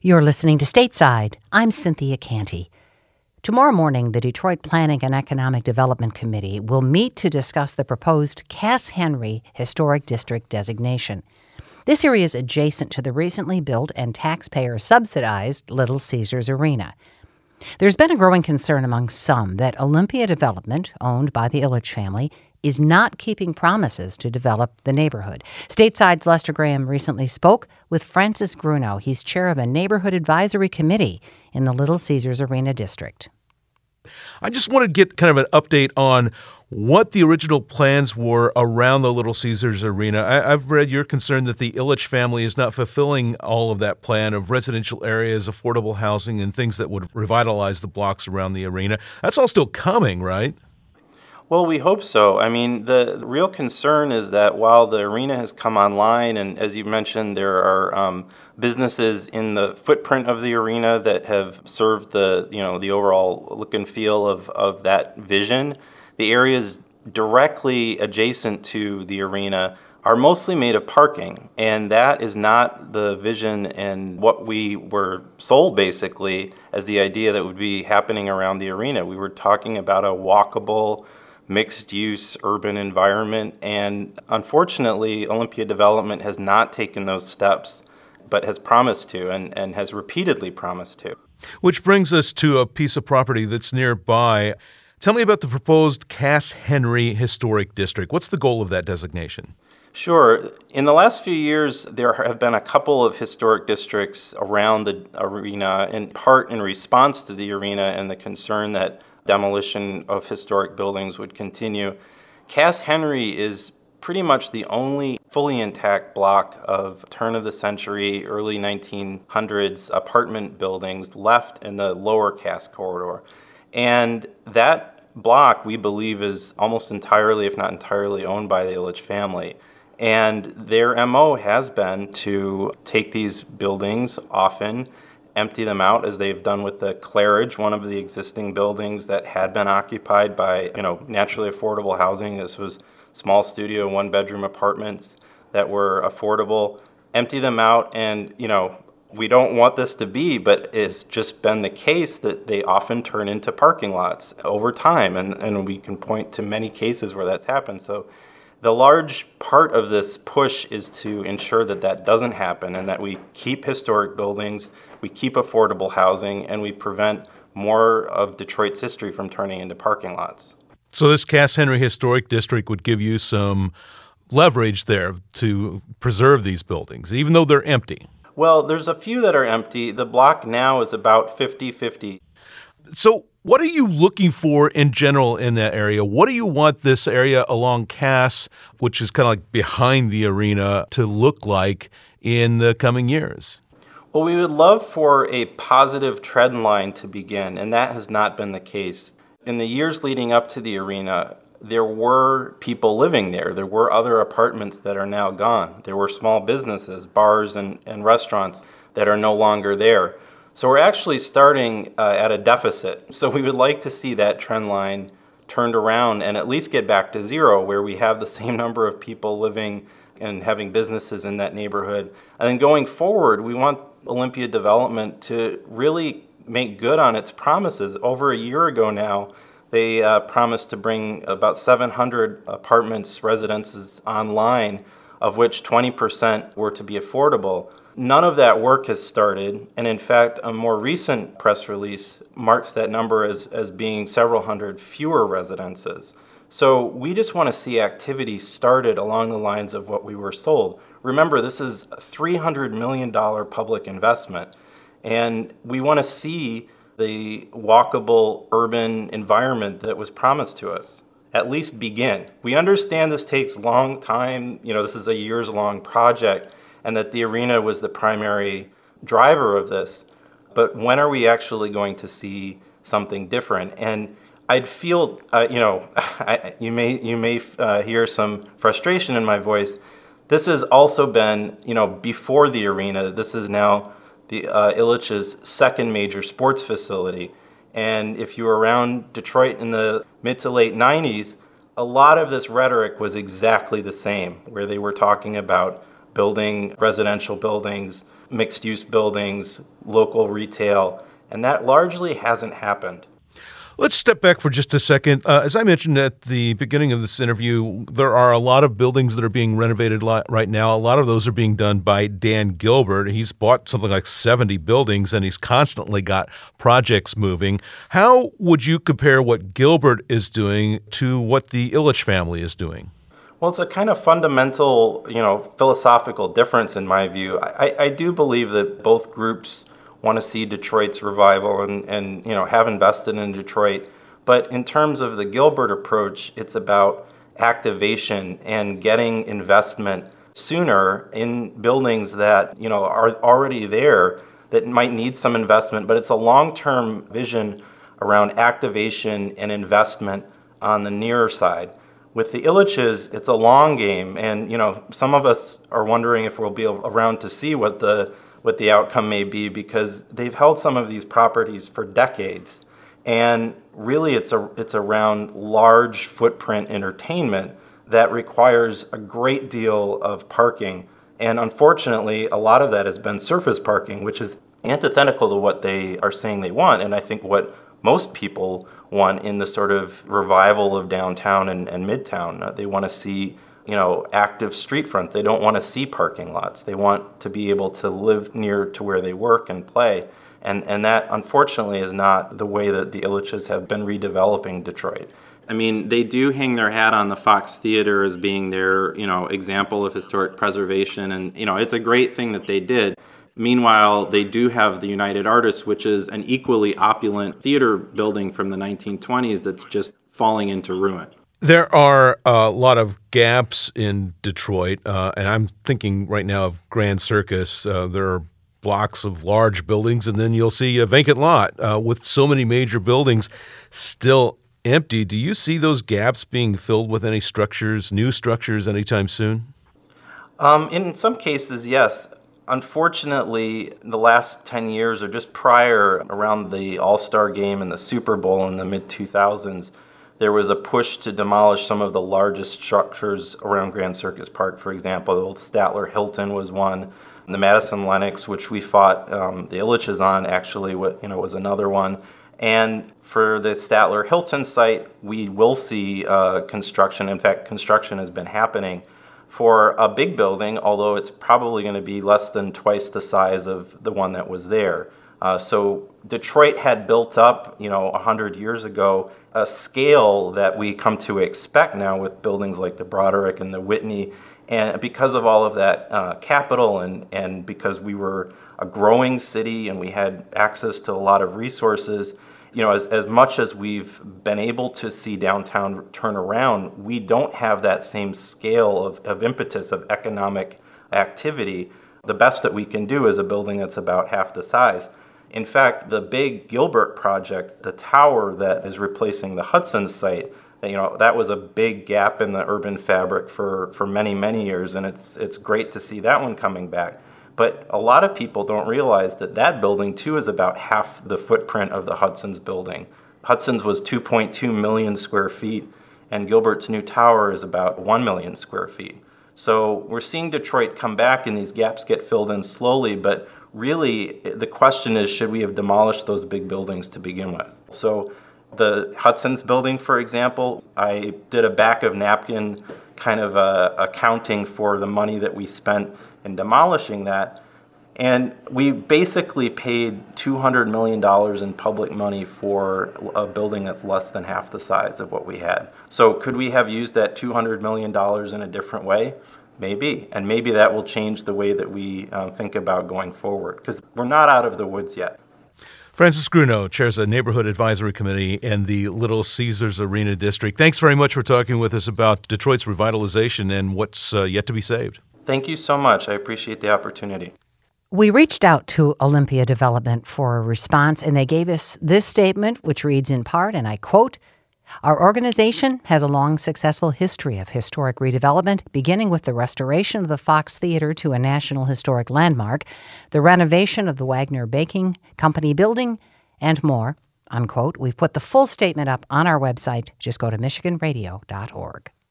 You're listening to Stateside. I'm Cynthia Canty. Tomorrow morning, the Detroit Planning and Economic Development Committee will meet to discuss the proposed Cass Henry Historic District designation. This area is adjacent to the recently built and taxpayer-subsidized Little Caesars Arena. There's been a growing concern among some that Olympia Development, owned by the Ilitch family, is not keeping promises to develop the neighborhood. Stateside's Lester Graham recently spoke with Francis Grunow. He's chair of a neighborhood advisory committee in the Little Caesars Arena district. I just want to get kind of an update on what the original plans were around the Little Caesars Arena. I've read your concern that the Ilitch family is not fulfilling all of that plan of residential areas, affordable housing, and things that would revitalize the blocks around the arena. That's all still coming, right? Well, we hope so. I mean, the real concern is that while the arena has come online, and as you mentioned, there are businesses in the footprint of the arena that have served the overall look and feel of that vision, the areas directly adjacent to the arena are mostly made of parking, and that is not the vision and what we were sold basically as the idea that would be happening around the arena. We were talking about a walkable, mixed-use urban environment, and unfortunately, Olympia Development has not taken those steps, but has promised to and has repeatedly promised to. Which brings us to a piece of property that's nearby. Tell me about the proposed Cass Henry Historic District. What's the goal of that designation? Sure. In the last few years, there have been a couple of historic districts around the arena, in part in response to the arena and the concern that demolition of historic buildings would continue. Cass Henry is pretty much the only fully intact block of turn-of-the-century, early 1900s apartment buildings left in the lower Cass corridor. And that block, we believe, is almost entirely, if not entirely, owned by the Ilitch family. And their MO has been to take these buildings often, empty them out, as they've done with the Claridge, one of the existing buildings that had been occupied by, naturally affordable housing. This was small studio, one-bedroom apartments that were affordable. Empty them out, and, we don't want this to be, but it's just been the case that they often turn into parking lots over time, and we can point to many cases where that's happened. So the large part of this push is to ensure that that doesn't happen and that we keep historic buildings, we keep affordable housing, and we prevent more of Detroit's history from turning into parking lots. So this Cass Henry Historic District would give you some leverage there to preserve these buildings, even though they're empty. Well, there's a few that are empty. The block now is about 50-50. So what are you looking for in general in that area? What do you want this area along Cass, which is kind of like behind the arena, to look like in the coming years? Well, we would love for a positive trend line to begin, and that has not been the case. In the years leading up to the arena, there were people living there. There were other apartments that are now gone. There were small businesses, bars and restaurants that are no longer there. So we're actually starting at a deficit. So we would like to see that trend line turned around and at least get back to zero, where we have the same number of people living and having businesses in that neighborhood. And then going forward, we want Olympia Development to really make good on its promises. Over a year ago now, they promised to bring about 700 apartments, residences online, of which 20% were to be affordable. None of that work has started, and in fact, a more recent press release marks that number as being several hundred fewer residences. So we just want to see activity started along the lines of what we were sold. Remember, this is a $300 million public investment, and we want to see the walkable urban environment that was promised to us at least begin. We understand this takes a long time. This is a years-long project, and that the arena was the primary driver of this. But when are we actually going to see something different? And I'd feel, you may hear some frustration in my voice. This has also been, before the arena. This is now the Ilitch's second major sports facility. And if you were around Detroit in the mid to late 90s, a lot of this rhetoric was exactly the same, where they were talking about building residential buildings, mixed-use buildings, local retail, and that largely hasn't happened. Let's step back for just a second. As I mentioned at the beginning of this interview, there are a lot of buildings that are being renovated right now. A lot of those are being done by Dan Gilbert. He's bought something like 70 buildings, and he's constantly got projects moving. How would you compare what Gilbert is doing to what the Ilitch family is doing? Well, it's a kind of fundamental, philosophical difference in my view. I do believe that both groups want to see Detroit's revival and have invested in Detroit. But in terms of the Gilbert approach, it's about activation and getting investment sooner in buildings that, are already there that might need some investment. But it's a long-term vision around activation and investment on the nearer side. With the Ilitches, it's a long game. And, some of us are wondering if we'll be around to see what the outcome may be, because they've held some of these properties for decades. And really it's around large footprint entertainment that requires a great deal of parking. And unfortunately, a lot of that has been surface parking, which is antithetical to what they are saying they want. And I think what most people want in the sort of revival of downtown and midtown. They want to see active street fronts. They don't want to see parking lots. They want to be able to live near to where they work and play. And that, unfortunately, is not the way that the Ilitches have been redeveloping Detroit. I mean, they do hang their hat on the Fox Theater as being their, example of historic preservation. And, it's a great thing that they did. Meanwhile, they do have the United Artists, which is an equally opulent theater building from the 1920s that's just falling into ruin. There are a lot of gaps in Detroit, and I'm thinking right now of Grand Circus. There are blocks of large buildings, and then you'll see a vacant lot with so many major buildings still empty. Do you see those gaps being filled with any structures, new structures, anytime soon? In some cases, yes. Unfortunately, the last 10 years or just prior, around the All-Star Game and the Super Bowl in the mid-2000s, there was a push to demolish some of the largest structures around Grand Circus Park. For example, the old Statler Hilton was one. The Madison Lenox, which we fought the Ilitches on, actually, was another one. And for the Statler Hilton site, we will see construction. In fact, construction has been happening for a big building, although it's probably going to be less than twice the size of the one that was there. So Detroit had built up, 100 years ago, a scale that we come to expect now with buildings like the Broderick and the Whitney. And because of all of that capital and because we were a growing city and we had access to a lot of resources, as much as we've been able to see downtown turn around, we don't have that same scale of impetus of economic activity. The best that we can do is a building that's about half the size. In fact, the big Gilbert project, the tower that is replacing the Hudson site, that was a big gap in the urban fabric for many, many years, and it's great to see that one coming back. But a lot of people don't realize that building, too, is about half the footprint of the Hudson's building. Hudson's was 2.2 million square feet, and Gilbert's new tower is about 1 million square feet. So we're seeing Detroit come back, and these gaps get filled in slowly, but really the question is, should we have demolished those big buildings to begin with? So the Hudson's building, for example, I did a back of napkin kind of accounting for the money that we spent in demolishing that. And we basically paid $200 million in public money for a building that's less than half the size of what we had. So could we have used that $200 million in a different way? Maybe. And maybe that will change the way that we think about going forward, because we're not out of the woods yet. Francis Grunow chairs a neighborhood advisory committee in the Little Caesars Arena District. Thanks very much for talking with us about Detroit's revitalization and what's yet to be saved. Thank you so much. I appreciate the opportunity. We reached out to Olympia Development for a response, and they gave us this statement, which reads in part, and I quote, "Our organization has a long, successful history of historic redevelopment, beginning with the restoration of the Fox Theater to a National Historic Landmark, the renovation of the Wagner Baking Company building, and more," unquote. We've put the full statement up on our website. Just go to michiganradio.org.